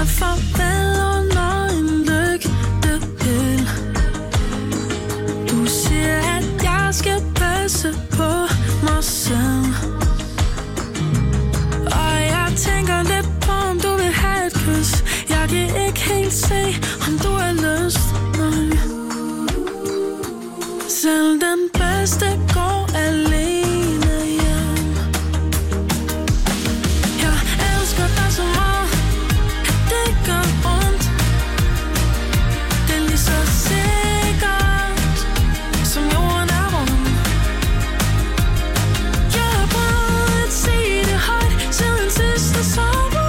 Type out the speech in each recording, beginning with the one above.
farvel under en lygtepæl. Du siger, at jeg skal passe på mig selv. Og jeg tænker lidt på, om du vil have et kys. Jeg kan ikke helt se, om du har lyst. Nej. Selv den bedste går alene hjem. Jeg elsker dig så meget, at det gør ondt. Det er lige så sikkert, som jorden er rund. Jeg har prøvet at sige det højt siden sidste sommer.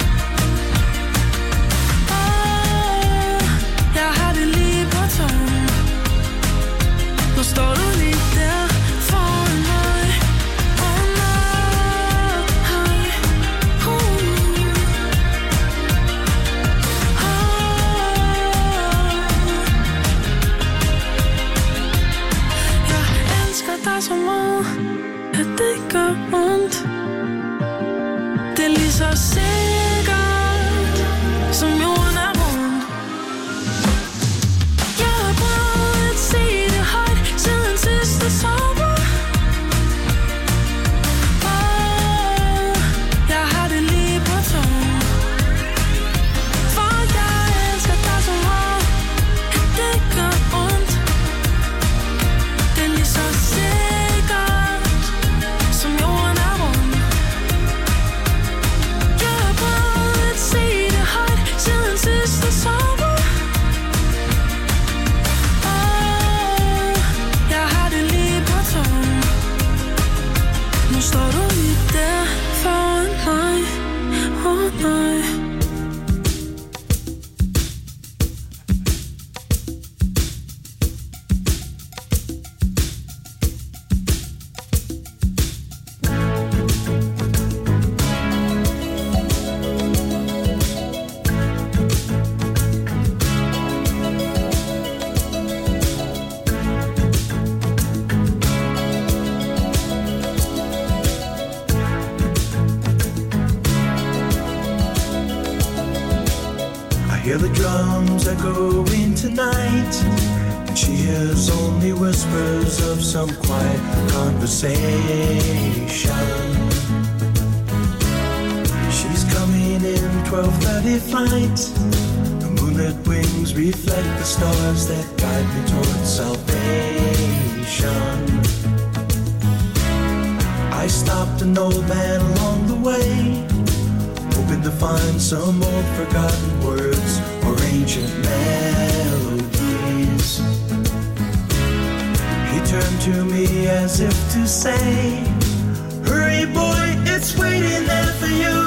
Jeg har det lige på tungen. Nu står du lige der foran mig. Oh nej. Jeg elsker dig så meget, at det gør ondt. Det er lige så sikkert, som jorden er rund. Jeg har prøvet at sige det højt siden sidste sommer. Jeg har det lige på tungen. For jeg elsker dig så meget, at det gør ondt. Det er lige så sikkert, som jorden er rund. Jeg har prøvet at sige det højt siden sidste sommer. Jeg har det lige på tungen. Nu står du lige der foran mig. Oh nej. Hear the drums echoing tonight, and she hears only whispers of some quiet conversation. She's coming in 12:30 flight. The moonlit wings reflect the stars that guide me towards salvation. I stopped an old man along the way, hoping to find some old forgotten words or ancient melodies. He turned to me as if to say, hurry boy, it's waiting there for you.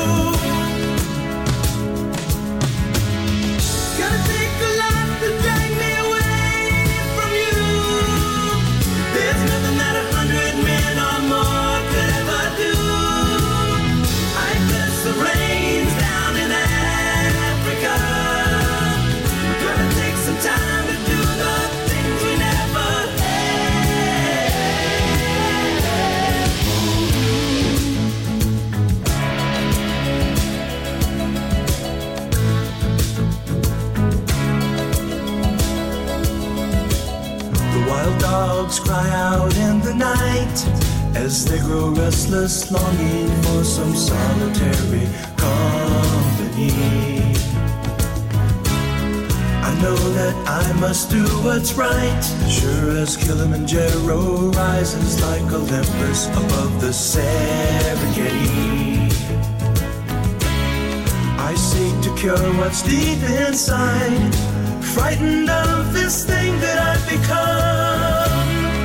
Gonna take a lot to drag me away from you. There's nothing that 100 men or more could ever do. I bless the rains down in Africa. We're gonna take some time to do the things we never The wild dogs cry out in the night as they grow restless, longing for some solitary company. I know that I must do what's right, sure as Kilimanjaro rises like Olympus above the Serengeti. I seek to cure what's deep inside, frightened of this thing that I've become.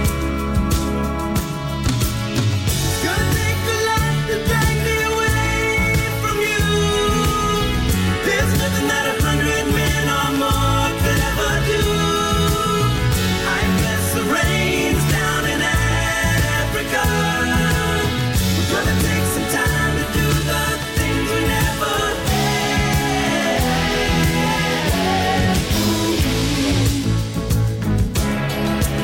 Gonna take a lot to drag me away from you. There's nothing that 100 men or more could ever do. I bless the rains down in Africa. We're gonna take some time to do the things we never had.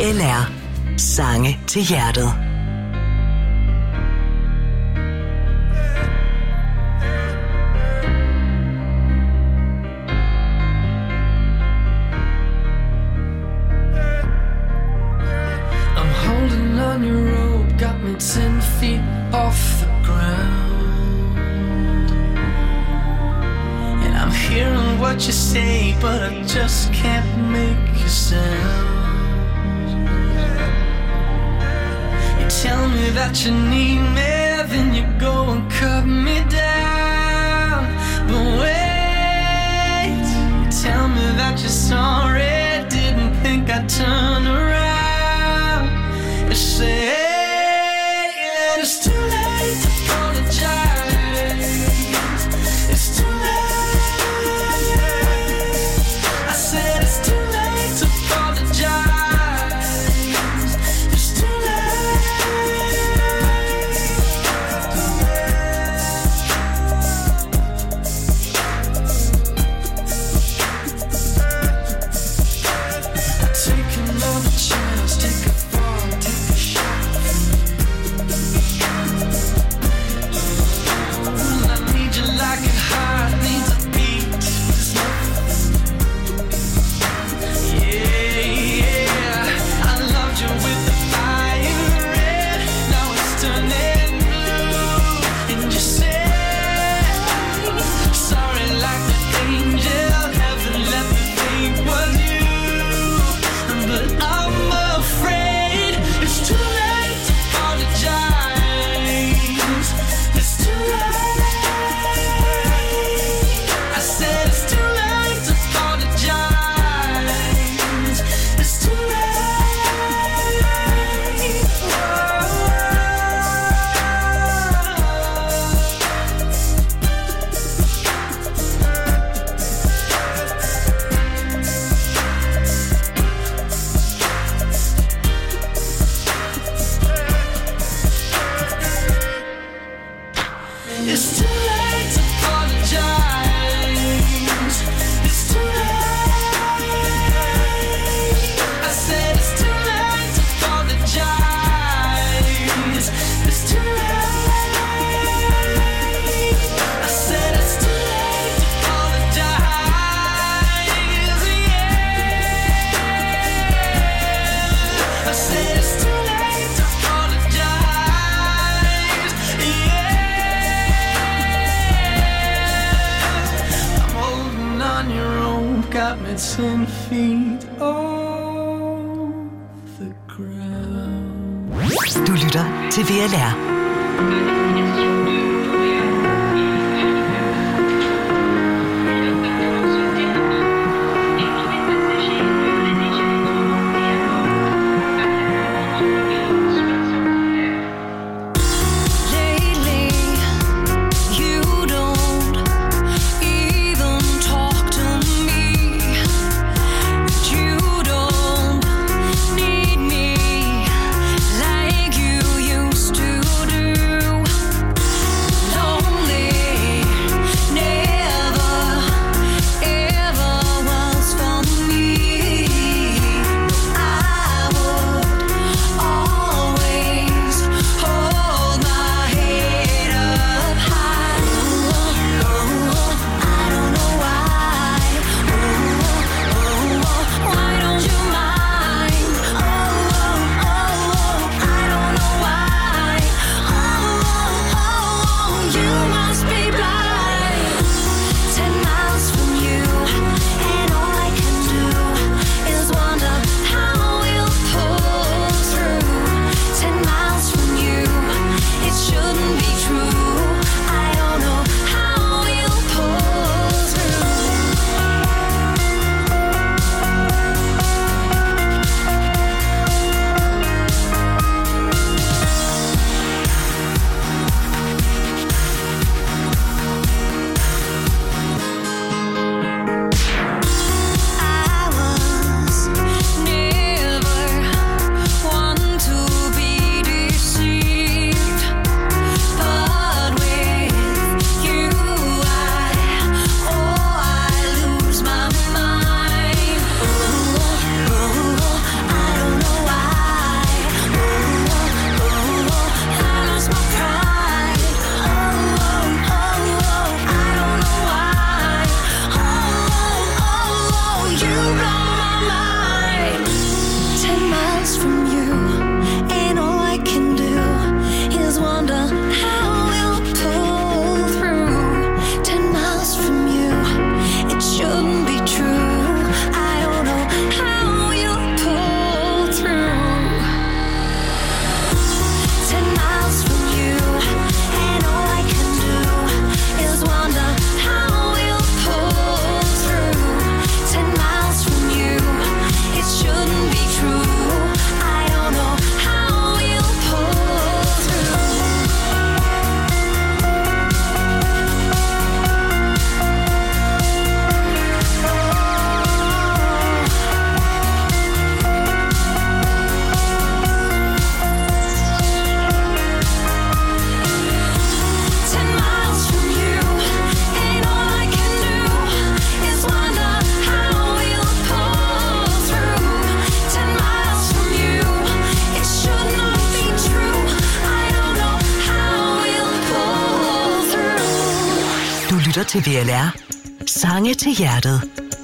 VLR. Sange til hjertet. On your rope, got me 10 feet off the ground. And I'm hearing what you say, but I just can't make a sound. You tell me that you need me, then you go and cut me down. But wait, you tell me that you're sorry, didn't think I'd turn around. You say that it's too late to apologize. It's too late. I said it's too late to apologize. It's too late. Take another chance, take a fall, take a shot. Well, I need you like a heart needs a beat. Yeah, I loved you with the fire red. Now it's turning blue. And you say sorry like an angel. Heaven let me think was you. But I'm afraid it's too late to apologize. It's too late. I said it's too late to apologize. It's too late. It's too late to apologize. It's too late. I said it's too late to apologize. It's too late. I said it's too late to apologize. Yeah. I said it's too late to apologize. Yeah. I'm holding on your rope, got me 10 feet off the ground. Du lytter til VLR. Lately, you don't even talk to me. You don't need me like you used to do. lytter til VLR. Sange til hjertet.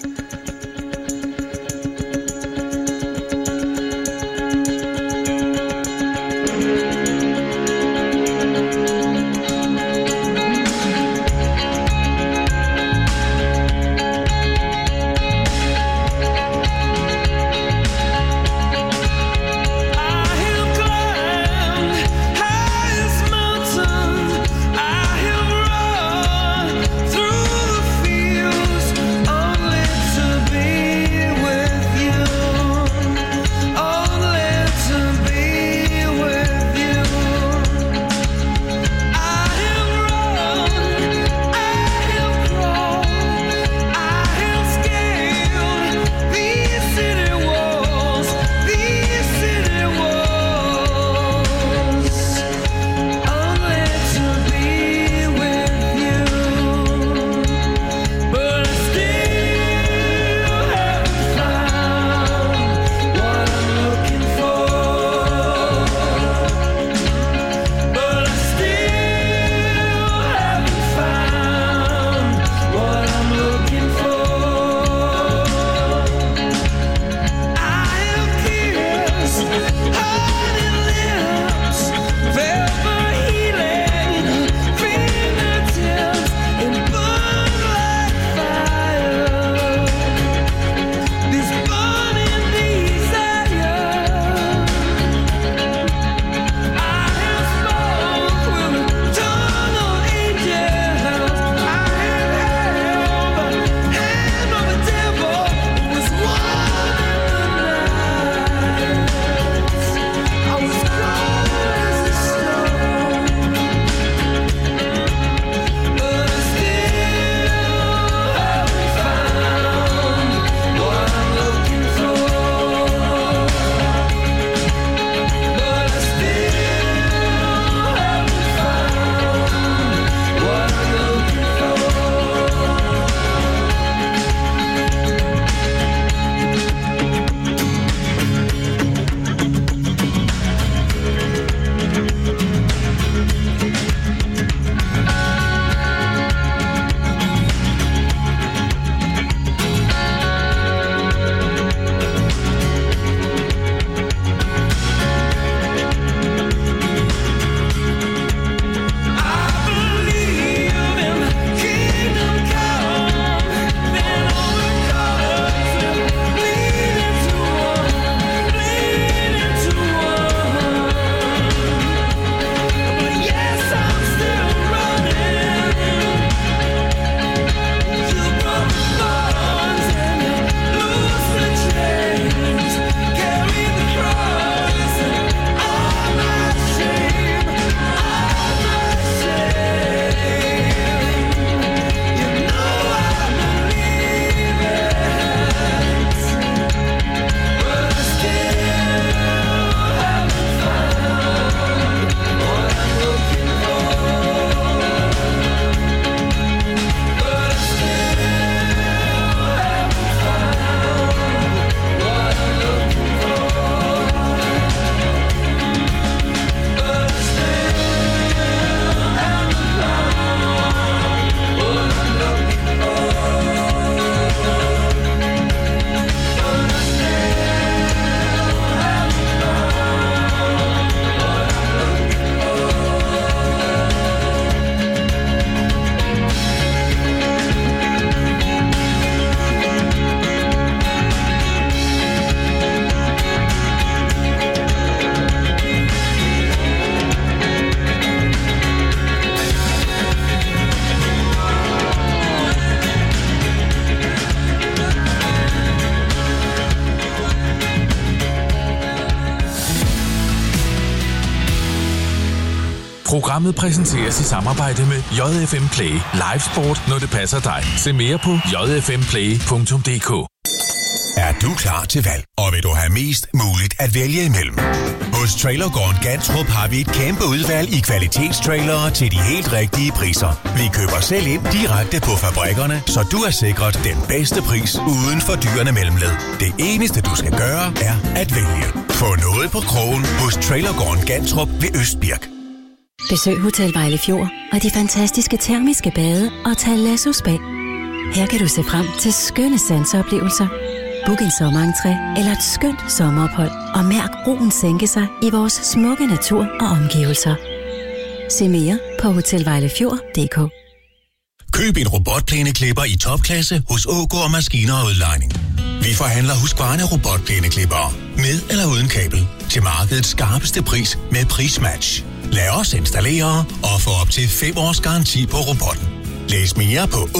Programmet præsenteres i samarbejde med JFM Play. Live sport, når det passer dig. Se mere på jfmplay.dk. Er du klar til valg? Og vil du have mest muligt at vælge imellem? Hos Trailergården Gantrup har vi et kæmpe udvalg i kvalitetstrailere til de helt rigtige priser. Vi køber selv ind direkte på fabrikkerne, så du er sikret den bedste pris uden for dyrene mellemled. Det eneste du skal gøre er at vælge. Få noget på krogen hos Trailergården Gantrup ved Østbirk. Besøg Hotel Vejle Fjord og de fantastiske termiske bade og Thalasso Spa. Her kan du se frem til skønne sanseoplevelser. Book en sommerentré eller et skønt sommerophold og mærk roen sænke sig i vores smukke natur og omgivelser. Se mere på hotelvejlefjord.dk. Køb en robotplæneklipper i topklasse hos Ågaard Maskiner og Udlejning. Vi forhandler Husqvarna robotplæneklippere med eller uden kabel til markedets skarpeste pris med prismatch. Lad os installere og få op til 5 års garanti på robotten. Læs mere på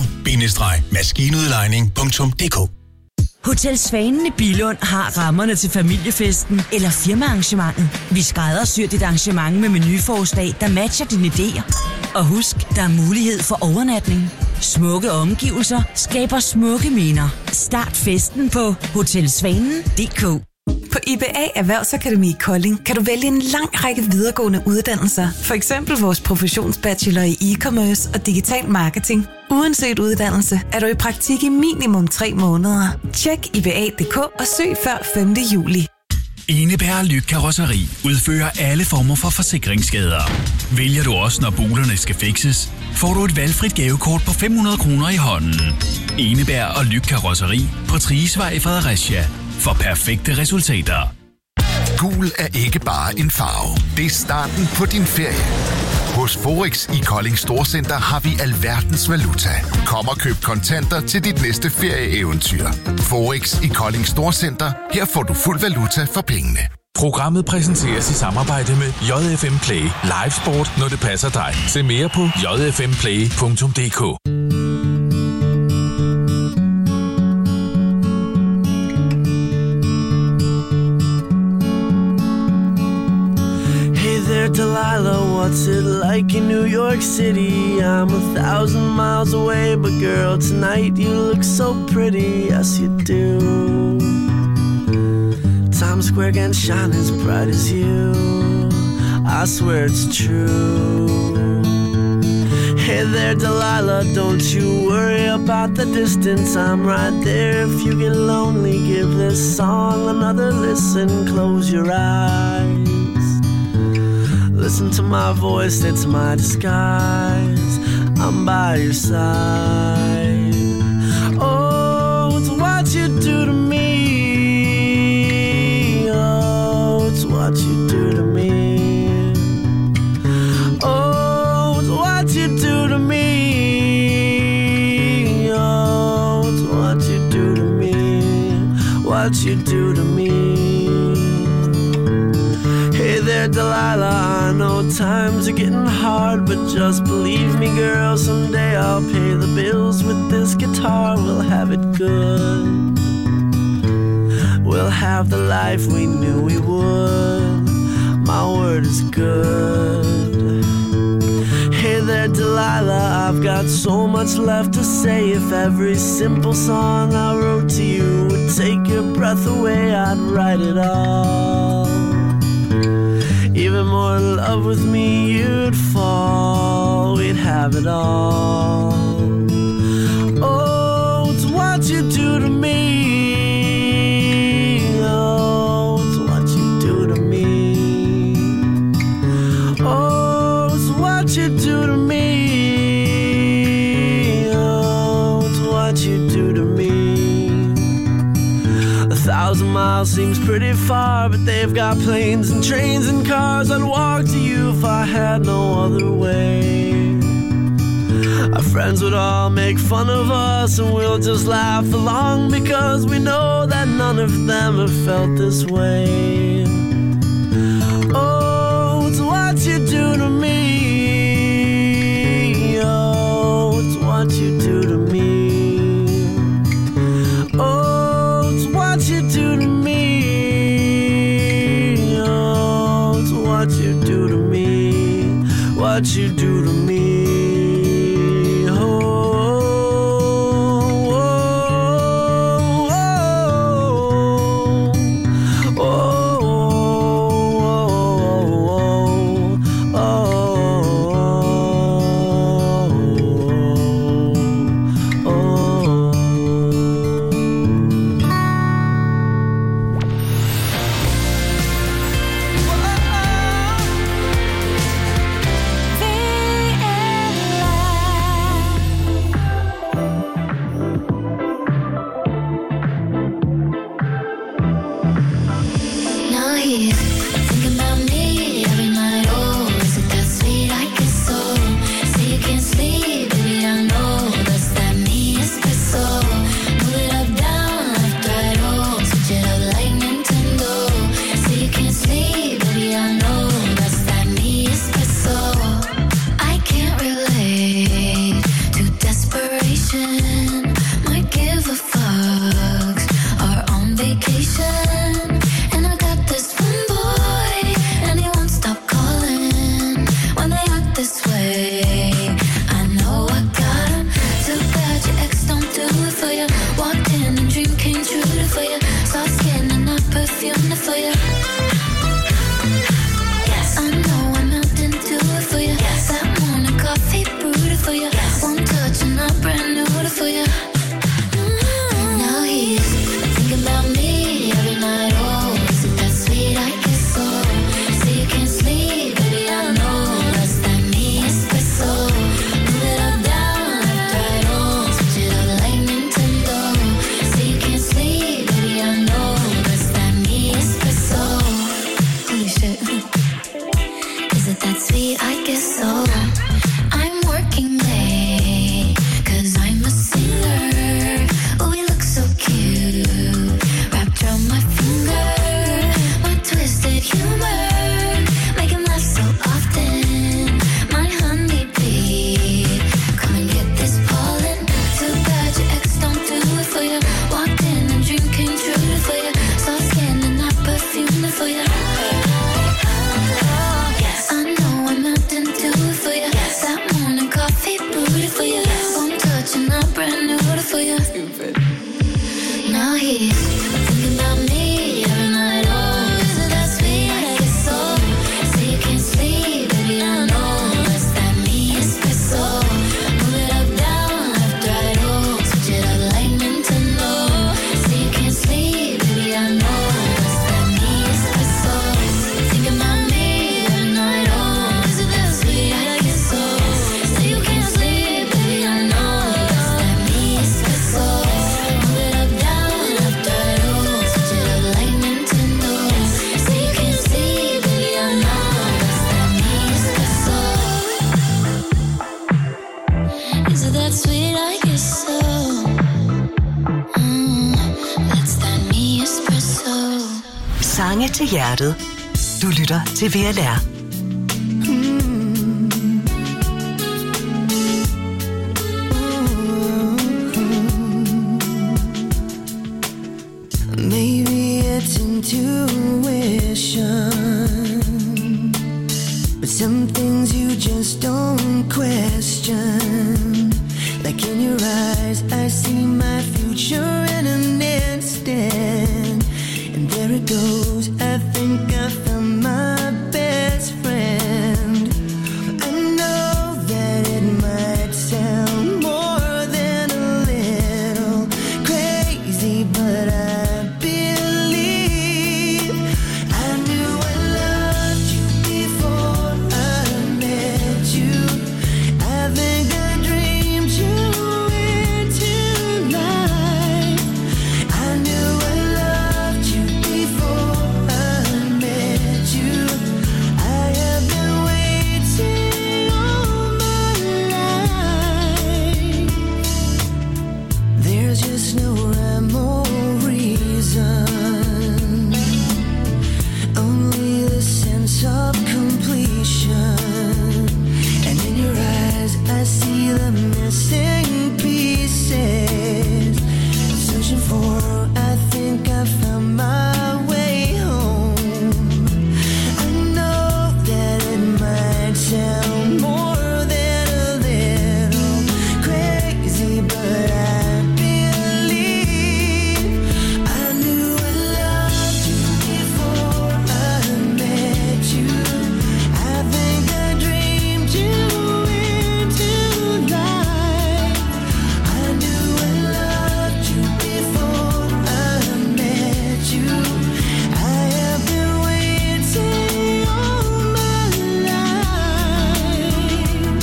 ågaard-maskinudlejning.dk. Hotel Svanen i Billund har rammerne til familiefesten eller firmaarrangementet. Vi skræddersyr dit arrangement med menuforslag, der matcher dine idéer. Og husk, der er mulighed for overnatning. Smukke omgivelser skaber smukke minder. Start festen på hotelsvanen.dk. På IBA Erhvervsakademi i Kolding kan du vælge en lang række videregående uddannelser. For eksempel vores professionsbachelor i e-commerce og digital marketing. Uanset uddannelse er du i praktik i minimum 3 måneder. Tjek IBA.dk og søg før 5. juli. Eneberg Lyk Karrosseri udfører alle former for forsikringsskader. Vælger du også, når bulerne skal fikses, får du et valgfrit gavekort på 500 kroner i hånden. Eneberg og Lyk Karrosseri på Triesvej i Fredericia. For perfekte resultater. Gul er ikke bare en farve. Det er starten på din ferie. Hos Forex i Kolding Storcenter har vi alverdens valuta. Kom og køb kontanter til dit næste ferieeventyr. Forex i Kolding Storcenter. Her får du fuld valuta for pengene. Programmet præsenteres i samarbejde med JFM Play. Live sport, når det passer dig. Se mere på jfmplay.dk. Delilah, what's it like in New York City? I'm 1,000 miles away, but girl, tonight you look so pretty, yes you do. Times Square can shine as bright as you, I swear it's true. Hey there, Delilah, don't you worry about the distance, I'm right there. If you get lonely, give this song another listen, close your eyes. Listen to my voice, it's my disguise. I'm by your side. Oh, it's what you do to me. Oh, it's what you do to me. Oh, it's what you do to me. Oh, it's what you do to me. What you do to me. Hey there, Delilah, I know times are getting hard, but just believe me, girl, someday I'll pay the bills with this guitar. We'll have it good. We'll have the life we knew we would. My word is good. Hey there, Delilah, I've got so much left to say. If every simple song I wrote to you would take your breath away, I'd write it all. Even more in love with me, you'd fall. We'd have it all. Oh, it's what you do to me. Oh, it's what you do to me. Oh, it's what you do to me. Oh, it's what you do to me. 1,000 miles seems pretty far, but they've got planes and trains and cars. I'd walk to you if I had no other way. Our friends would all make fun of us, and we'll just laugh along, because we know that none of them have felt this way. Oh, it's what you do to me. Oh, it's what you do to me. Oh, it's what you do to me. Oh, it's what you do to me. What you do to me. yeah. Stupid. Now he's thinking about me every night. Oh, is it that sweet? I guess so. So you can't sleep, baby, I know. It's that me espresso. Move it up, down, left, right, oh. Switch it up like Nintendo. So you can't sleep, baby, I know. It's that me espresso. Thinking about me every night. Oh, is it that sweet? I guess so. So you can't sleep, baby, I know. It's that me espresso. Move it up, down, left, right, oh. Switch it up like Nintendo. So you can't sleep, baby, I know. It's that me espresso. Is it that sweet? I guess so. That's that me espresso. Sange til hjertet. Du lytter til VLR. Maybe it's intuition, but some things you just don't question. Like in your eyes, I see my future in an instant. And there it goes, I think I found my best friend. I know that it might sound more than a little crazy, but I believe I knew I loved you before I met you. I think I dreamed you into life. I knew I loved you before I met you. I have been waiting all my life. There's just no rhyme or reason, only the sense of completion. And in your eyes I see the missing pieces. Searching for, I think I found my way home. I know that it might sound more than a little crazy, but I believe I knew I loved you before I met you. I think I dreamed you into life. I knew I loved you before I met you. I have been waiting all my life.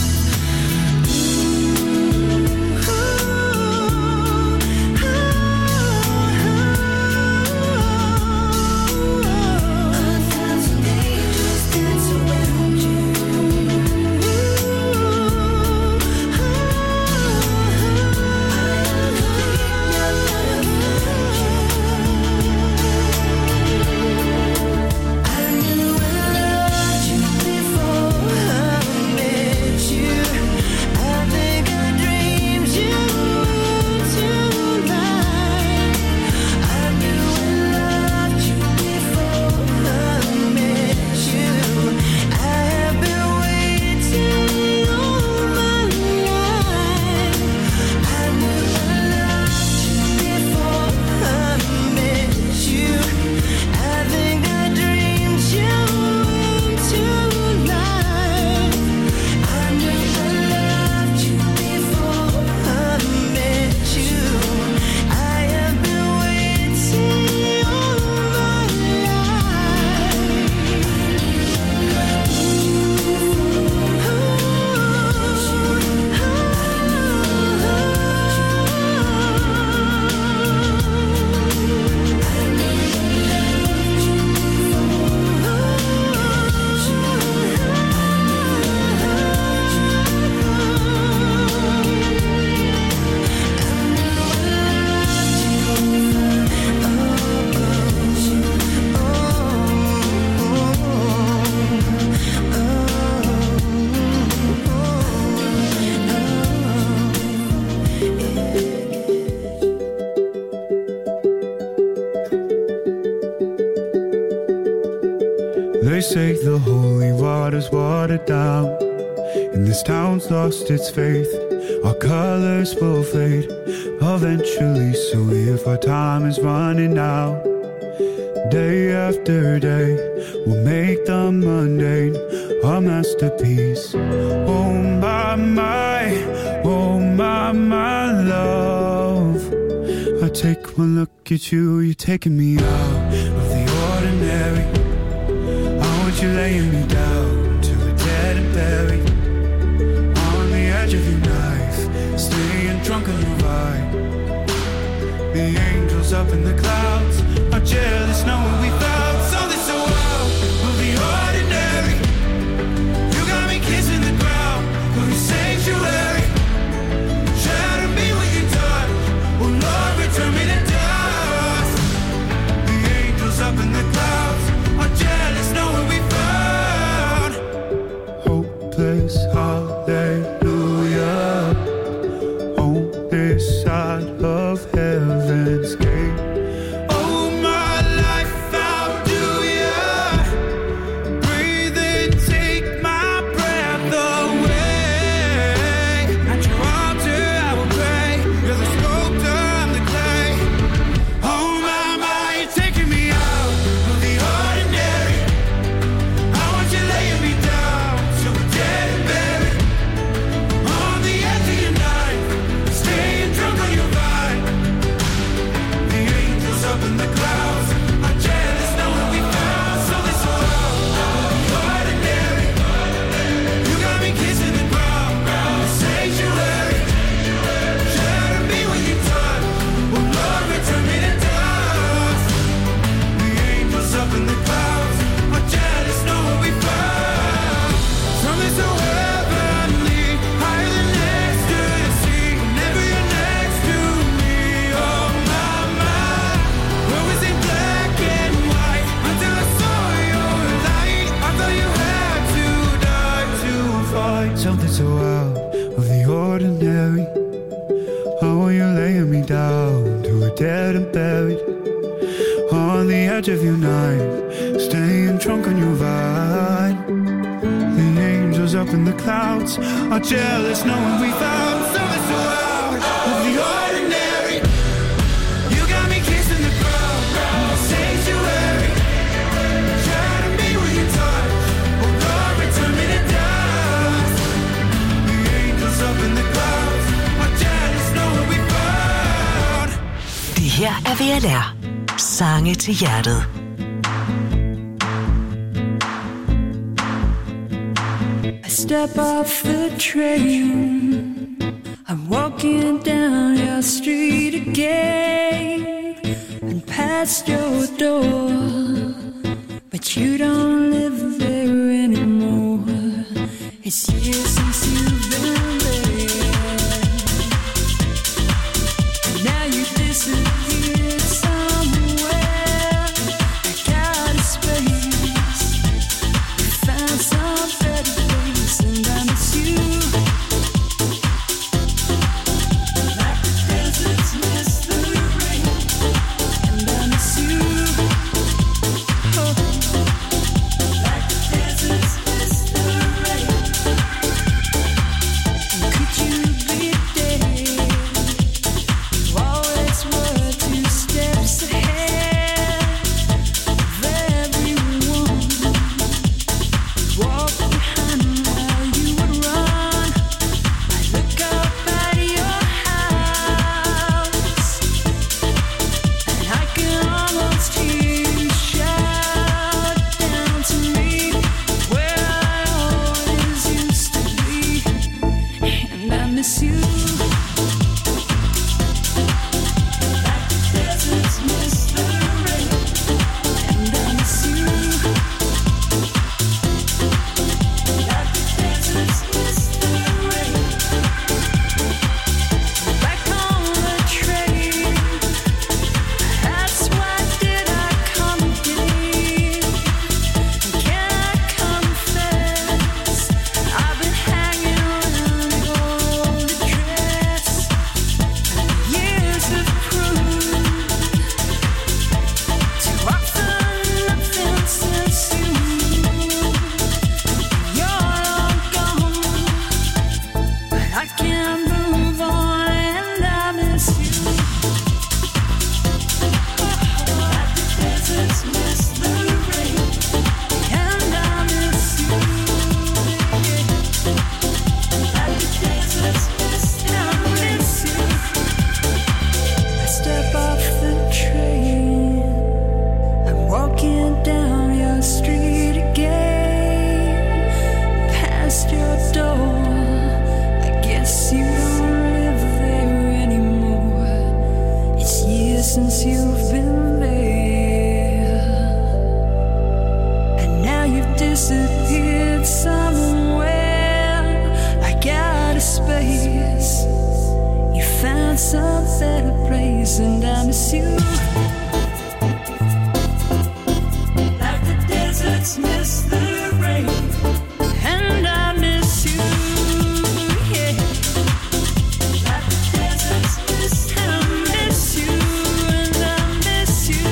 A thousand angels dance around you. I knew I loved you before I met you. I think I dreamed you into life. I knew I loved you before I met you. I have been waiting all my life. I knew I loved you before I met you. I think I dreamed you into life. I knew I loved you before I met you. I have been waiting all my They say the holy water's watered down, and this town's lost its faith. our colors will fade eventually. So if our time is running out, day after day, we'll make the mundane a masterpiece. Oh my love, I take one look at you, you're taking me out of the ordinary. I want you laying me down to a dead and buried on the edge of your knife, staying drunk on your vibe. The angels up in the clouds are jealous knowing we found something so out of the ordinary. You got me kissing the ground of your sanctuary. Shatter me with your touch, oh Lord, return me to dust. The angels up in the clouds are jealous knowing we found hopeless hallelujah on this side of heaven's gate. Oh my life, how do ya breathe and take my breath away? At your altar I will pray, you're the sculptor, I'm the clay. Oh my, you're taking me out of the ordinary. I want you laying me down so we're dead and buried on the edge of your knife, staying drunk on your vine. The angels up in the clouds are jealous knowing we found something so out of the ordinary. You got me kissing the ground, the sanctuary. Shatter me when you touch, oh Lord, return me to dust. The angels up in the clouds are jealous knowing we found something so heavenly, higher than ecstasy. Whenever you're next to me, oh my, where was it black and white until I saw your light? I thought you had to die to find something so out of the ordinary. I want you laying me down to a dead and buried on the edge of your knife, staying drunk on your vine. The angels up in the clouds are jealous knowing we found something so out of the ordinary. You got me kissing the ground, the sanctuary. Shatter me when you touch, oh Lord, return me to dust. The angels up in the clouds are jealous knowing we found. Det her er VLR. Sange til hjertet. I step off the train, I'm walking down your street again and past your door, but you don't live there anymore. It's years since you've been there, and now you disappeared somewhere. I got a space, you found some better place, and I miss you. Like the deserts miss the rain, and I miss you. Oh, like the deserts miss the rain. since you've been there, and now you've disappeared somewhere. I got a space, you found some better place, and I miss you like the deserts miss the rain. And I miss you, yeah. Like the deserts miss the rain. I miss you, and I miss you.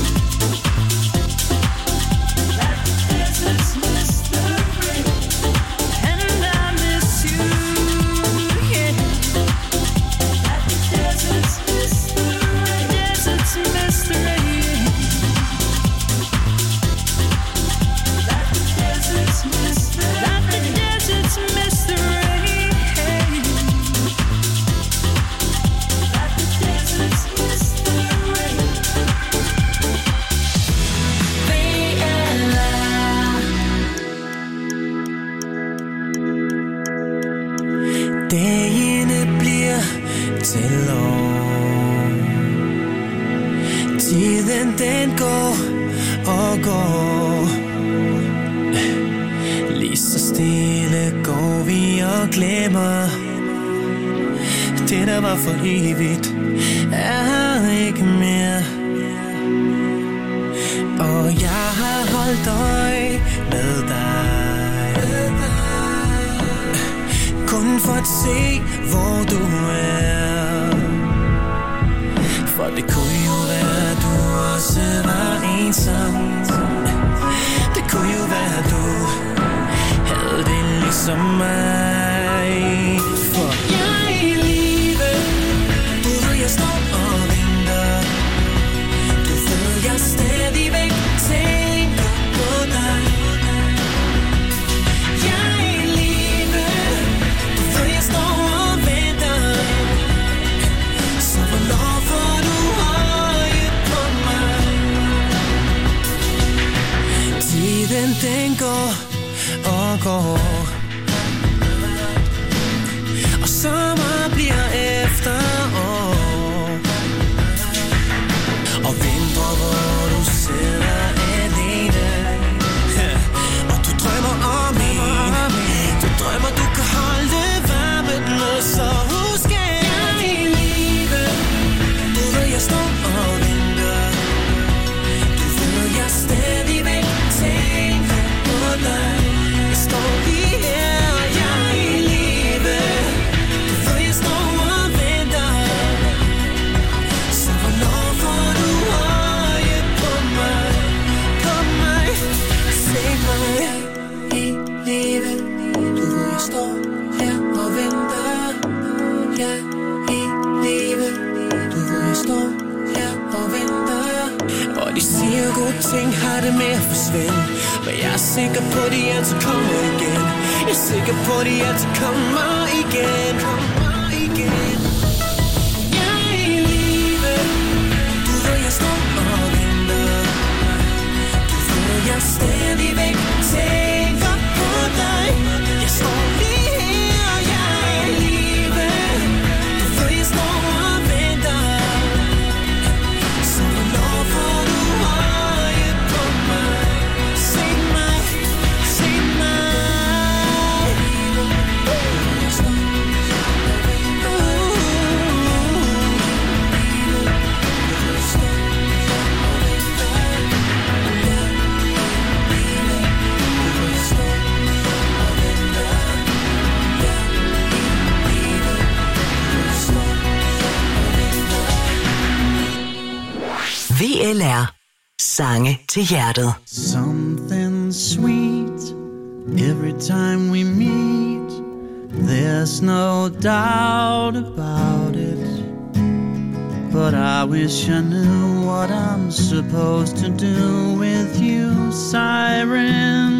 Like the deserts miss the rain. And I miss you, yeah. Like the deserts miss the rain. Deserts miss the rain. Like the deserts miss the rain. Like the deserts miss the rain. Like the deserts miss the rain. Dagene bliver til år. Tiden den går og går. Lige så stille går vi og glemmer. Det der var for evigt er ikke mere. Og jeg har holdt øje med dig, kun for at se, hvor du er. For det kunne jo være, at du også var ensom. Det kunne jo være, at du havde det ligesom mig. For jeg er i live, du ved jeg står og venter. Du ved jeg stadigvæk tænker på dig. Jeg er i live, du ved jeg står og venter. Så hvornår får du øje på mig? Tiden den går og går, og sommer bliver efterår, og vinter hvor du sidder alene, og du drømmer om en. Du drømmer du kan holde varmen med, så husk at jeg er i live. Du ved jeg står og venter. Du ved jeg stadigvæk tænker på dig. Jeg står lige her, jeg er i live. Du ved jeg står og venter. Så hvornår får du øje på mig? På mig, se mig i live. Du ved jeg står her og venter. Jeg i live. Du ved jeg står her og venter. Og de siger gode ting har det med at forsvinde, men jeg er sikker på de altid kommer igen. Jeg er sikker på de altid kommer igen. Kommer igen. Jeg er i live. Du ved jeg står og venter. Du ved jeg stadigvæk tænker på dig. Jeg står lige her, jeg er i live. Du ved jeg står og venter. Så hvornår får du øje på mig? Se mig, se mig. Jeg står VLR. Sange til hjertet. Something sweet every time we meet. There's no doubt about it. But I wish I knew what I'm supposed to do with you, siren.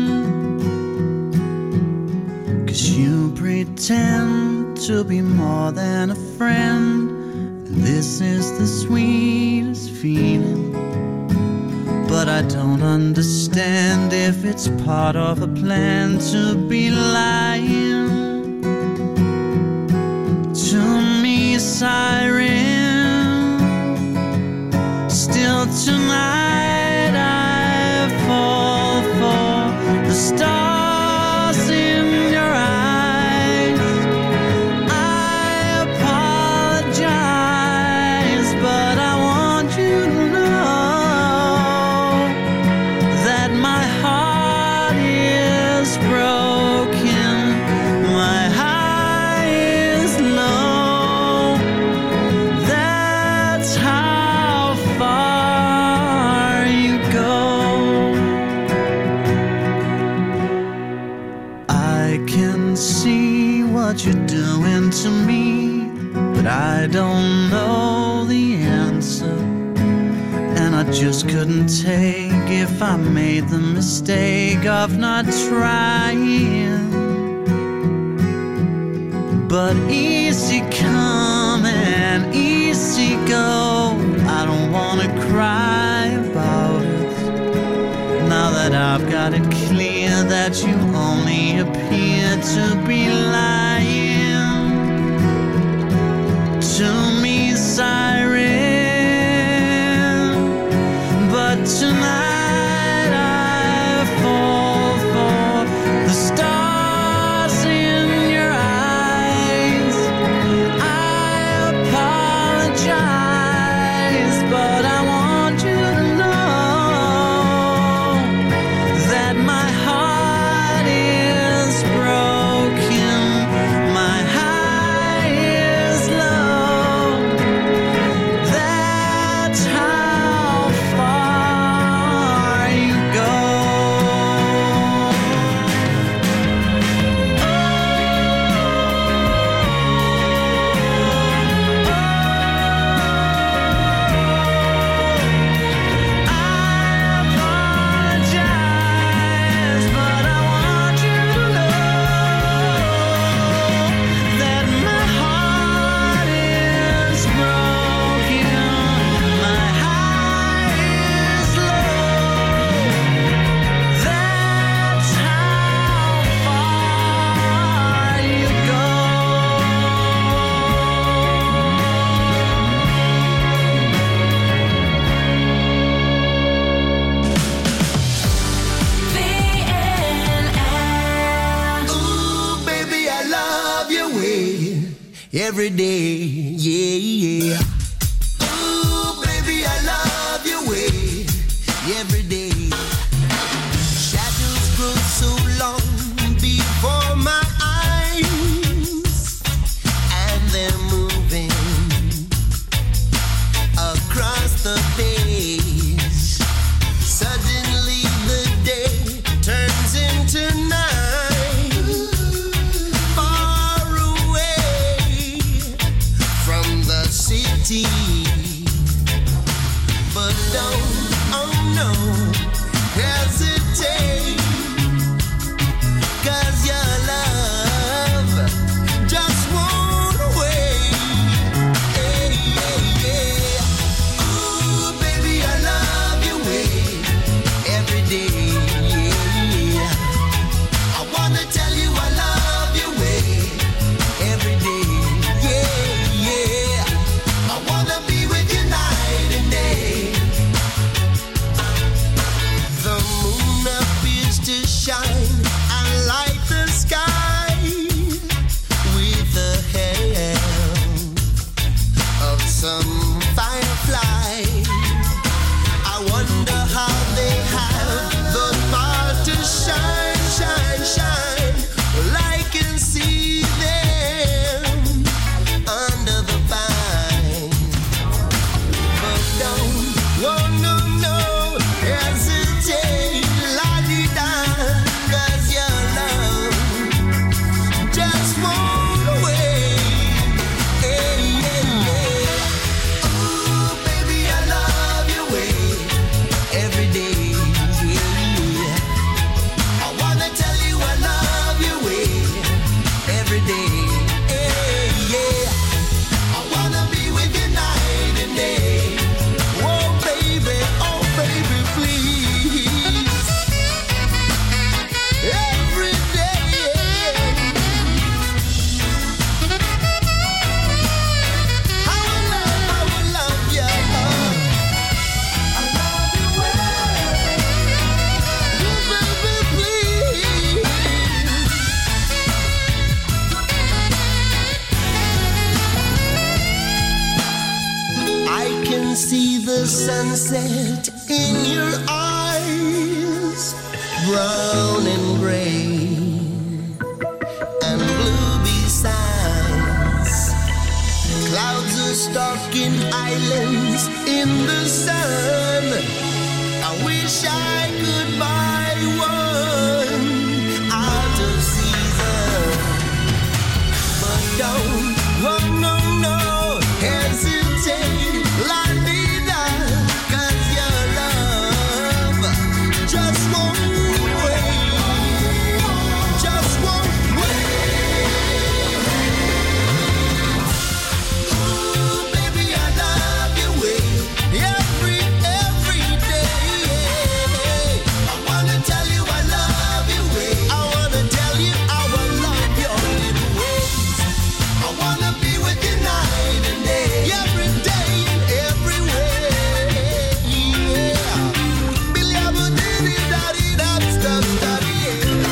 'Cause you pretend to be more than a friend. This is the sweetest feeling. But I don't understand if it's part of a plan to be lying to me, siren. tonight I fall for the stars in your eyes. I apologize, but I want you to know that my heart is broken, my high is low. That's how far you go. I can see what you're doing to me, but I don't know the answer. And I just couldn't take if I made the mistake of not trying. But easy come and easy go, I don't wanna cry about it. Now that I've got it clear that you only appear to be lying to me, siren. But tonight I fall for the stars in your eyes. I apologize, but I want you to know that my heart is broken, my high is low. That's how far you go. Apologize, but I want you to know that my heart is broken, my high is low. That's how far you go. Ooh, baby, I love your way every day, yeah, yeah. Ooh, baby, I love your way every day. Shadows grow so long before my eyes, and they're moving across the page. Suddenly the day turns into night, far away from the city. But don't, oh no, hesitate, 'cause your love just won't wait. Yeah, yeah, yeah. Ooh, baby, I love your way every day. Yeah. I wanna tell you I love your way every day. Yeah, yeah. I wanna be with you night and day. The moon appears to shine and light the sky with the help of some firefly. I wonder how they have the power to shine, shine, shine. Well, I can see them under the vine. But don't, oh no, no, hesitate, la-di-da, 'cause your love just won't wait. Yeah, yeah, yeah. see the sunset in your eyes, brown and gray and blue besides. Clouds are stalking islands in the sun. I wish I could buy one out of season, but don't, oh no, no, hesitate, la vida, 'cause your love just won't wait, just won't wait. Ooh, baby, I love your way, every day. I wanna tell you I love your way. I wanna tell you how I love your little ways. I wanna be with you night and day, every day and every way. Yeah. Billy, I'm a diddy, daddy, that stuff, daddy, yeah.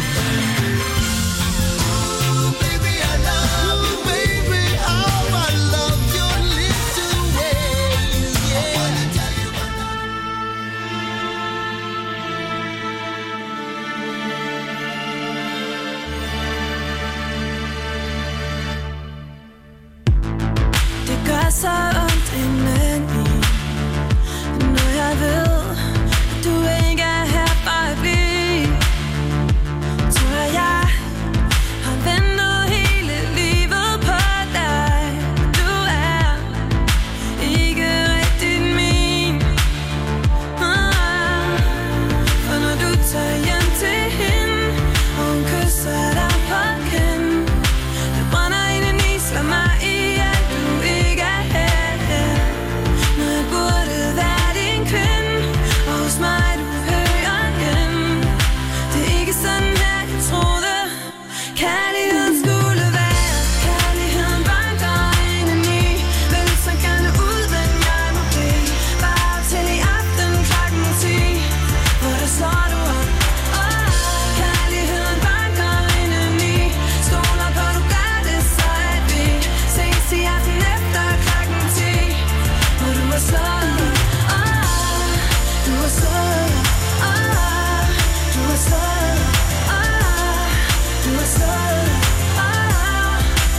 Ooh, baby, I love you, baby, how I love your little ways. Yeah. I wanna tell you I love Det gør så ondt indeni, når jeg ved, at du ikke er her for at blive. Tror jeg har ventet hele livet på dig. Du er ikke rigtig min. For når du tager hjem til hende, og hun kysser dig på kinden, det brænder indeni, slår mig ihjel, du ikke er her. Når jeg burde være din kvinde, og hos mig du hører hjemme. Det er ikke sådan her, jeg troede kærligheden skulle være. Kærligheden banker indeni, vil så gerne ud, men jeg må blive. Bare til i aften klokken 10, hvor der slår du op. Kærligheden banker indeni, stoler på du gør det, så at vi ses i aften efter klokken 10, hvor du har slået op. Du har slået op. Du har slået op. Du har slået op.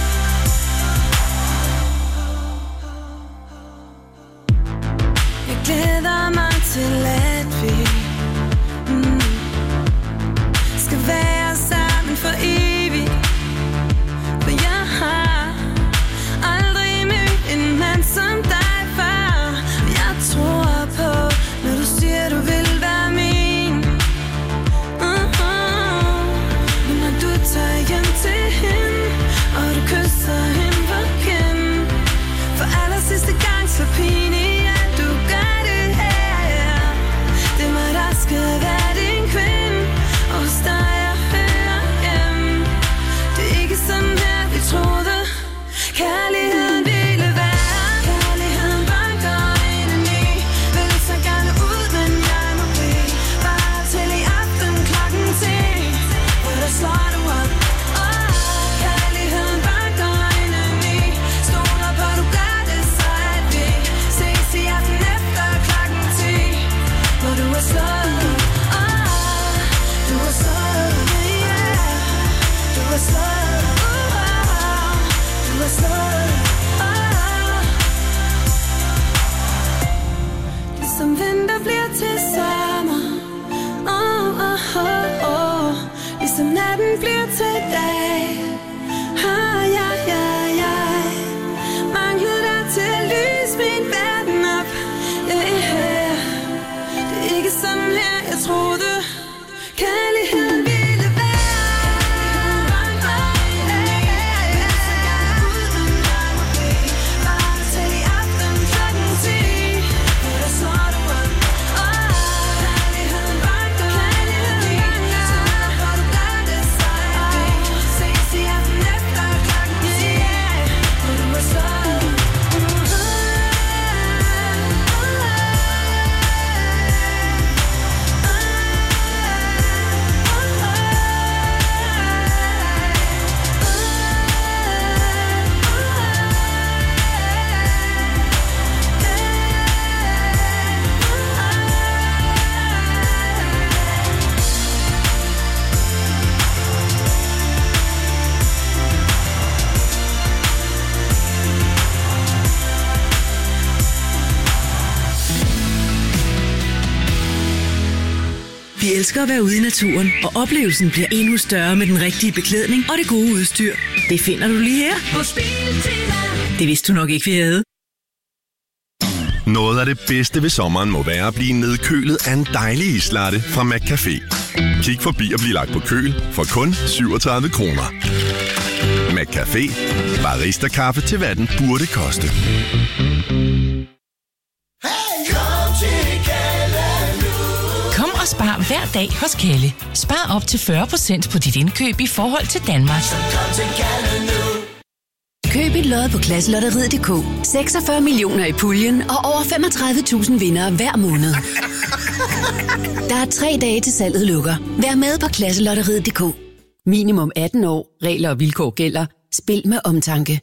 Jeg glæder mig til at vi skal være sammen for evigt. For jeg har aldrig mødt en mand som dig før. Jeg tror på, når du siger du vil være min. Men når du tager hjem til hende, og du kysser hende på kinden, for aller sidste gang slår pigen ihjel, du gør det her. elsker at være ude i naturen, og oplevelsen bliver endnu større med den rigtige beklædning og det gode udstyr. Det finder du lige her hos Biltema. Det vidste du nok ikke, vi havde. Noget af det bedste ved sommeren må være at blive nedkølet af en dejlig islatte fra McCafé. Kig forbi og bliv lagt på køl for kun 37 kroner. McCafé. Barista-kaffe til hvad den burde koste. Kom og spar hver dag hos Kalle. Spar op til 40% på dit indkøb i forhold til Danmark. Køb et lod på Klasselotteriet.dk. 46 millioner i puljen og over 35.000 vindere hver måned. Der er 3 dage til salget lukker. Vær med på Klasselotteriet.dk. Minimum 18 år. Regler og vilkår gælder. Spil med omtanke.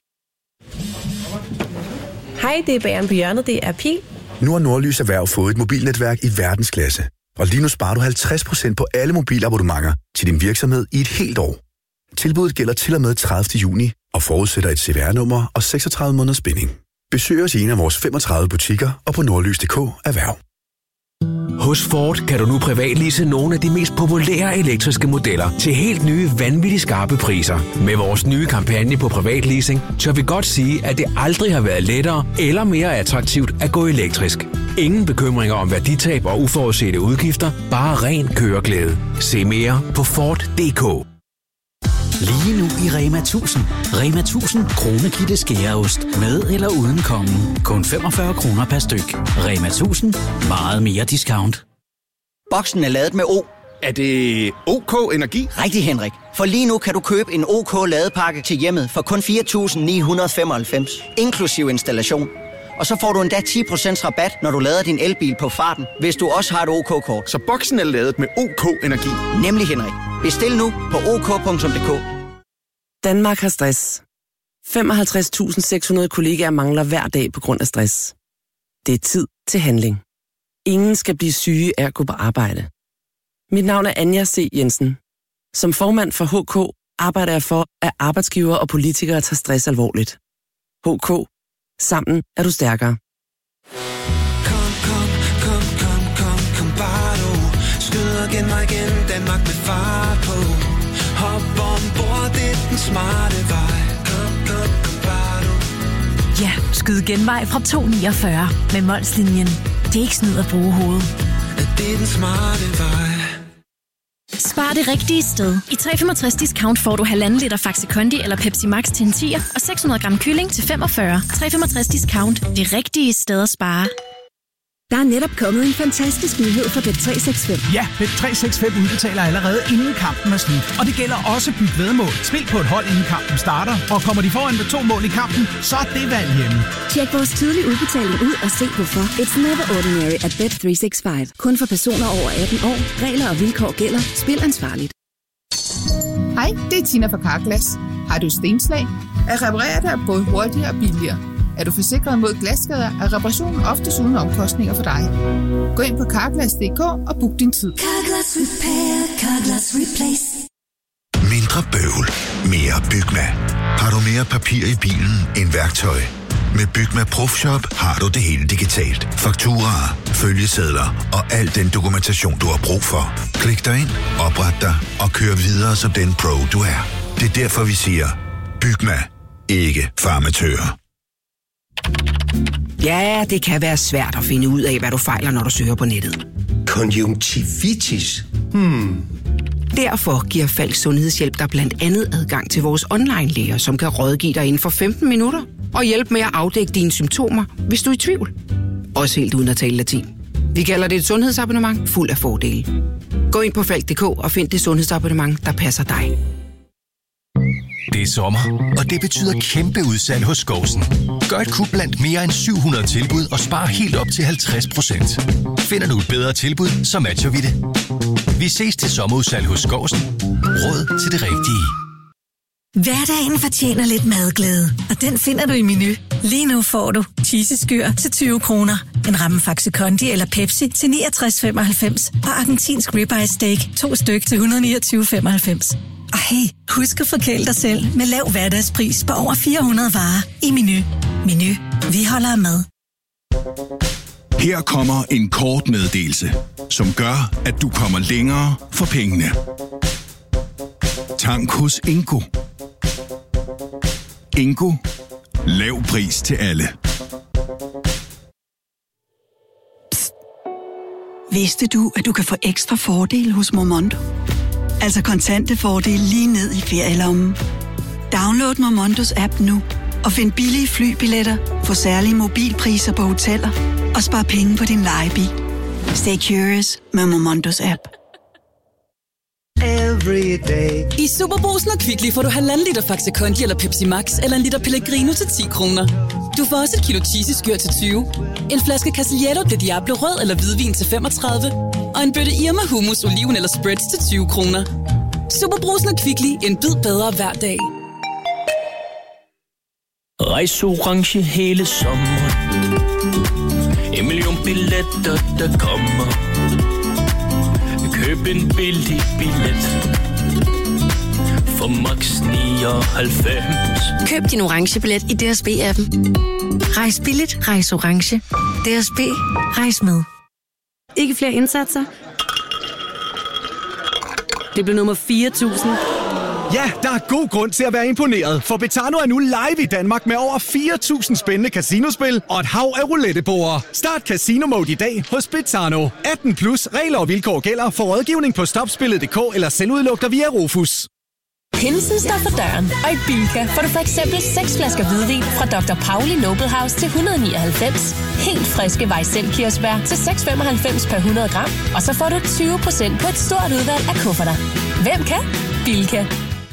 Hej, det er Bageren på hjørnet. Det er Pil. Nu har Nordlys Erhverv fået et mobilnetværk i verdensklasse. Og lige nu sparer du 50% på alle mobilabonnementer til din virksomhed i et helt år. Tilbuddet gælder til og med 30. juni og forudsætter et CVR-nummer og 36 måneders binding. Besøg os i en af vores 35 butikker og på nordlys.dk Erhverv. Hos Ford kan du nu privatlease nogle af de mest populære elektriske modeller til helt nye, vanvittigt skarpe priser. Med vores nye kampagne på privatleasing, tør vi godt sige, at det aldrig har været lettere eller mere attraktivt at gå elektrisk. Ingen bekymringer om værditab og uforudsete udgifter, bare ren køreglæde. Se mere på Ford.dk. Lige nu i Rema 1000. Rema 1000 Kronekitte skæreost. Med eller uden kongen. Kun 45 kroner per styk. Rema 1000. Meget mere discount. Boksen er ladet med O. Er det OK Energi? Rigtig, Henrik. For lige nu kan du købe en OK ladepakke til hjemmet for kun 4.995. Inklusiv installation. Og så får du endda 10% rabat, når du lader din elbil på farten, hvis du også har et OK-kort. Så boksen er ladet med OK Energi? Nemlig, Henrik. Bestil nu på ok.dk. Danmark har stress. 55.600 kollegaer mangler hver dag på grund af stress. Det er tid til handling. Ingen skal blive syge af at gå på arbejde. Mit navn er Anja C. Jensen. Som formand for HK arbejder jeg for, at arbejdsgivere og politikere tager stress alvorligt. HK. Sammen er du stærkere. Kom bare du. Skyd og gen mig igen, Danmark med fart på. Hop ombord, det er den smarte vej. Kom bare du. Ja, skyd genvej fra 249 med Molslinjen. Det er ikke snyd at bruge hovedet. Det er den smarte vej. Spar det rigtige sted. I 365 discount får du 1,5 liter Faxi Kondi eller Pepsi Max til en 10'er og 600 gram kylling til 45. 365 discount. Det rigtige sted at spare. Der er netop kommet en fantastisk nyhed fra Bet365. Ja, Bet365 udbetaler allerede inden kampen er slut. Og det gælder også byt væddemål. Spil på et hold inden kampen starter. Og kommer de foran med 2 mål i kampen, så er det valg hjemme. Tjek vores tidlige udbetaling ud og se hvorfor. It's never ordinary at Bet365. Kun for personer over 18 år. Regler og vilkår gælder. Spil ansvarligt. Hej, det er Tina fra Carglass. Har du stenslag? At reparere det er både hurtigere og billigere. Er du forsikret mod glasskader, er reparationen oftest uden omkostninger for dig. Gå ind på Carglass.dk og book din tid. Carglass Repair, Carglass Replace. Mindre bøvl, mere Bygma. Har du mere papir i bilen end værktøj? Med Bygma Profshop har du det hele digitalt. Fakturaer, følgesedler og al den dokumentation, du har brug for. Klik dig ind, opret dig og kør videre som den pro, du er. Det er derfor, vi siger, Bygma, ikke farmatører. Ja, det kan være svært at finde ud af, hvad du fejler, når du søger på nettet. Konjunktivitis? Derfor giver Falk Sundhedshjælp dig blandt andet adgang til vores online-læger, som kan rådgive dig inden for 15 minutter og hjælpe med at afdække dine symptomer, hvis du er i tvivl. Også helt uden at tale latin. Vi kalder det et sundhedsabonnement fuld af fordele. Gå ind på Falk.dk og find det sundhedsabonnement, der passer dig. Det er sommer, og det betyder kæmpe udsalg hos Skousen. Gør et kub blandt mere end 700 tilbud og spar helt op til 50%. Finder du et bedre tilbud, så matcher vi det. Vi ses til sommerudsalg hos Skousen. Råd til det rigtige. Hverdagen fortjener lidt madglæde, og den finder du i Menu. Lige nu får du cheeseskyr til 20 kroner, en ramme Faxi Kondi eller Pepsi til 69,95 og argentinsk ribeye steak 2 styk til 129,95. Og hey, husk at forkæle dig selv med lav hverdagspris på over 400 varer i Menu. Menu. Vi holder med. Her kommer en kort meddelelse. som gør, at du kommer længere for pengene. Tank hos Ingo. Ingo. Lav pris til alle. Vidste du, at du kan få ekstra fordele hos Momondo? Altså kontante fordele lige ned i ferielommen. Download Momondos app nu og find billige flybilletter, få særlige mobilpriser på hoteller og spar penge på din lejebil. Stay curious med Momondos app. I Superbrugsen og Kvickly får du 1,5 liter Faxe Kondi eller Pepsi Max eller 1 liter Pellegrino til 10 kroner. Du får også et kilo cheesy-skyr til 20, en flaske Casiello de Diablo rød eller hvidvin til 35 og en bøtte Irma hummus, oliven eller spreads til 20 kroner. Superbrugsen og Kvickly, en bid bedre hver dag. Rejs orange hele sommeren. 1 million billetter, der kommer. Køb en billig billet for max 99. Køb din orange billet i DSB-appen. Rejs billigt, rejs orange. DSB, rejs med. Ikke flere indsatser? Det blev nummer 4.000. Ja, der er god grund til at være imponeret, for Betano er nu live i Danmark med over 4.000 spændende casinospil og et hav af rouletteborde. Start Casino Mode i dag hos Betano. 18 plus regler og vilkår gælder for rådgivning på stopspillet.dk eller selvudlugter via Rufus. Pinsen står for døren, og i Bilka får du for eksempel 6 flasker hvidvin fra Dr. Pauli Noble House til 199. Helt friske Weissel-kirsebær til 6,95 per 100 gram. Og så får du 20% på et stort udvalg af kufferter. Hvem kan? Bilka.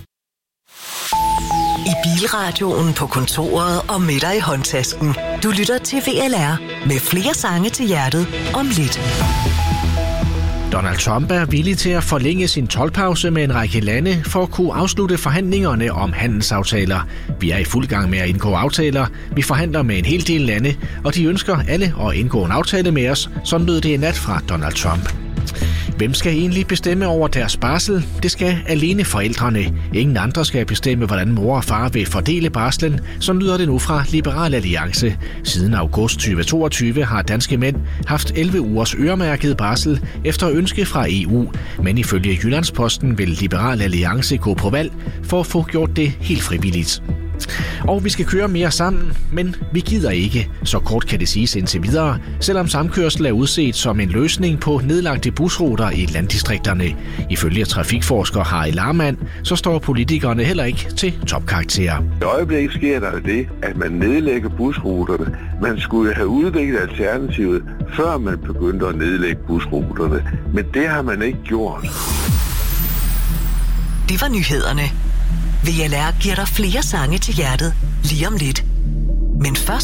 I bilradioen, på kontoret og med dig i håndtasken. Du lytter til VLR med flere sange til hjertet om lidt. Donald Trump er villig til at forlænge sin toldpause med en række lande for at kunne afslutte forhandlingerne om handelsaftaler. Vi er i fuld gang med at indgå aftaler. Vi forhandler med en hel del lande, og de ønsker alle at indgå en aftale med os, som lød det i nat fra Donald Trump. Hvem skal egentlig bestemme over deres barsel? Det skal alene forældrene. Ingen andre skal bestemme, hvordan mor og far vil fordele barslen, som lyder det nu fra Liberal Alliance. Siden august 2022 har danske mænd haft 11 ugers øremærket barsel efter ønske fra EU. Men ifølge Jyllandsposten vil Liberal Alliance gå på valg for at få gjort det helt frivilligt. Og vi skal køre mere sammen, men vi gider ikke. Så kort kan det siges indtil videre, selvom samkørsel er udset som en løsning på nedlagte busruter i landdistrikterne. Ifølge trafikforsker Harry Larmand, så står politikerne heller ikke til topkarakterer. I øjeblikket sker der det, at man nedlægger busruterne. Man skulle have udviklet alternativet, før man begyndte at nedlægge busruterne. Men det har man ikke gjort. Det var nyhederne. VLR giver dig flere sange til hjertet lige om lidt. Men først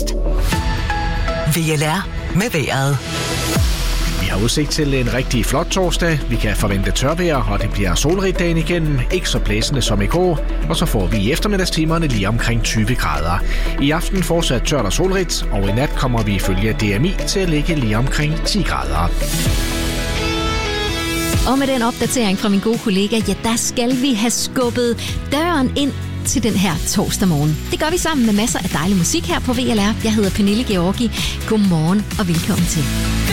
VLR med vejret. Vi har udsigt til en rigtig flot torsdag. Vi kan forvente tørvejr, og det bliver solrigt dagen igennem. Ikke så blæsende som i går. Og så får vi i eftermiddagstimerne lige omkring 20 grader. I aften fortsat tørt og solrigt, og i nat kommer vi ifølge DMI til at ligge lige omkring 10 grader. Og med den opdatering fra min gode kollega, ja, der skal vi have skubbet døren ind til den her torsdag morgen. Det gør vi sammen med masser af dejlig musik her på VLR. Jeg hedder Pernille Georgi. Godmorgen og velkommen til.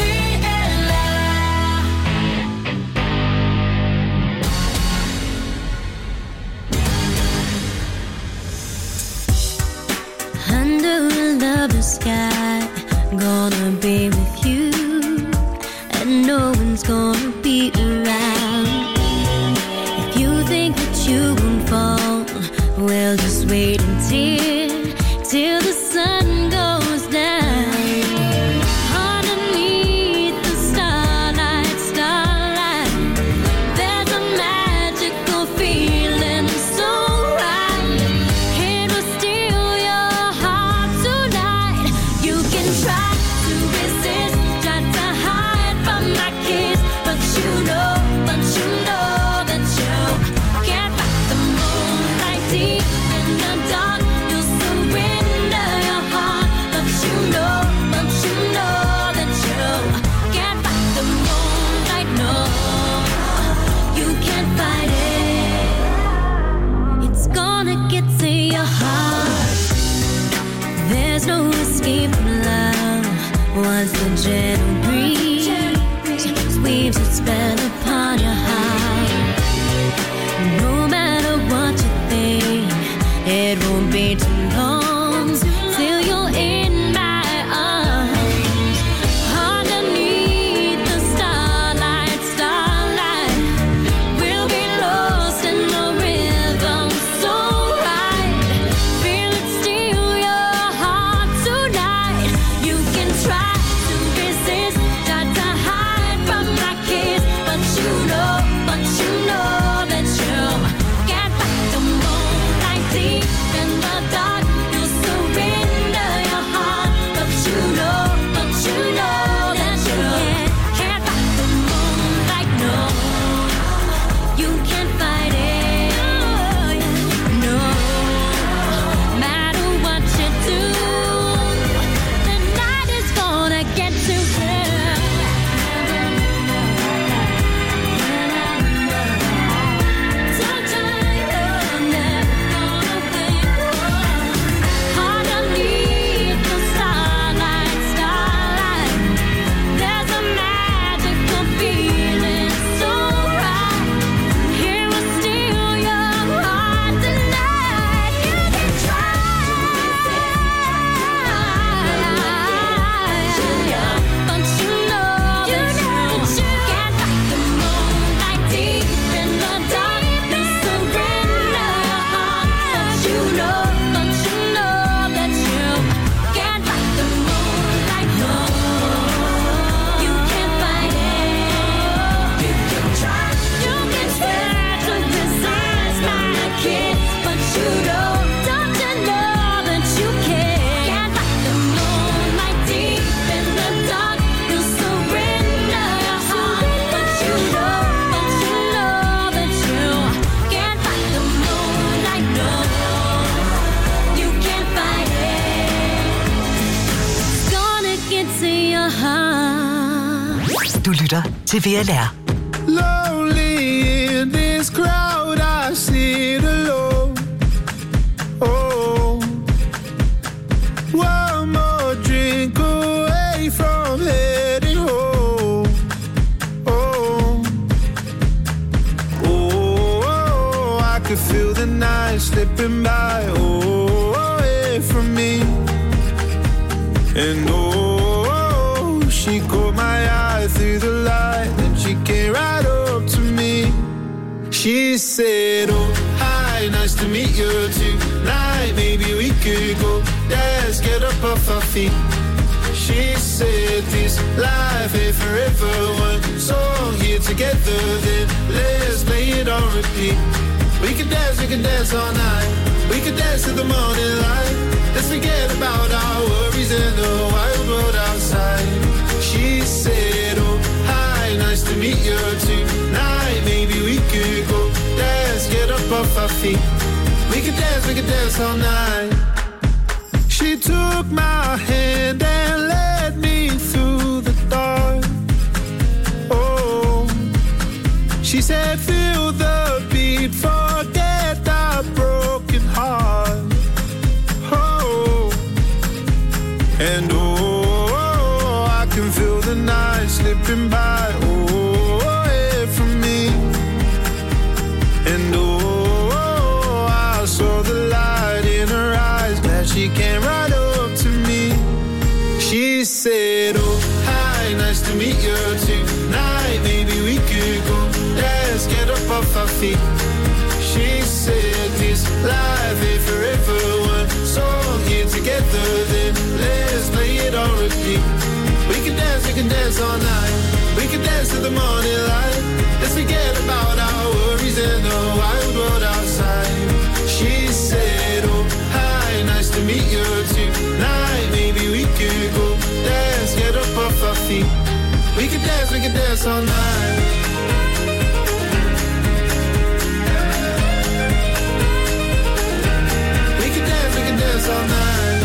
Under the sky, gonna be with you, and no one's gonna be around. If you think that you won't fall, well, just wait till the sun goes down. Underneath the starlight, there's a magical feeling so right. It will steal your heart tonight. You can try to resist. Du lytter til VLR. Lonely in this crowd, I sit alone. Oh, one more drink away from heading home. Oh, oh, I could feel the night slipping by. Oh, away from me. And oh, she caught my eye through the light, and she came right up to me. She said, oh, hi, nice to meet you tonight. Maybe we could go dance, get up off our feet. She said, this life ain't forever. One song here together, then let's play it on repeat. We can dance all night. We can dance till the morning light. Let's forget about our worries and the wild world outside. She said, oh, hi, nice to meet you tonight. Maybe we could go dance, get up off our feet. We can dance all night. She took my hand and led me through the dark. Oh, she said, feel the beat, forget our broken heart. Oh, and oh, I can feel the night slipping by. Oh, away from me. And oh, I saw the light in her eyes, glad she came right up to me. She said, oh, hi, nice to meet you tonight. Maybe we could go dance, get up off our feet. She said, this life ain't forever. One song here together, then let's play it on repeat. We can dance all night. We can dance till the morning light. Let's forget about our worries and the wild world outside. She said, oh, hi, nice to meet you tonight. Maybe we could go dance, get up off our feet. We can dance all night. We can dance all night.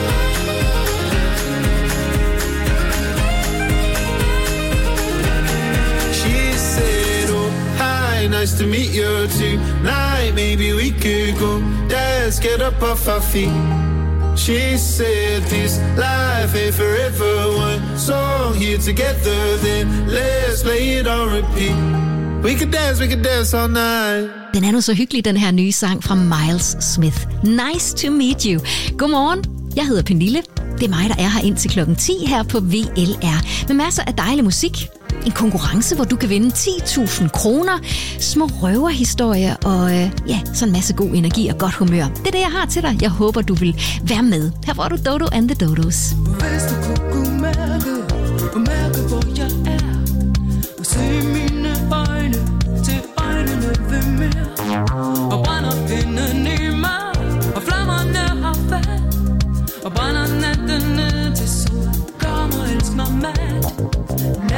She said, oh, hi, nice to meet you tonight. Maybe we could go dance, get up off our feet. She said, this life ain't forever. One song here together, then let's play it on repeat. We can dance all night. Den er nu så hyggelig, den her nye sang fra Miles Smith. Nice to meet you. Godmorgen, jeg hedder Pernille. Det er mig, der er her indtil klokken 10 her på VLR. Med masser af dejlig musik. En konkurrence, hvor du kan vinde 10.000 kroner. Små røverhistorier og sådan en masse god energi og godt humør. Det er det, jeg har til dig. Jeg håber, du vil være med. Her får du Dodo and the Dodos. Hvis du kunne mærke, hvor jeg er, og se mine øjne til øjnene ved mere, og brænder pinden i mig, og flammerne har fat, og brænder natten ned til sol, kommer elsk mig mad.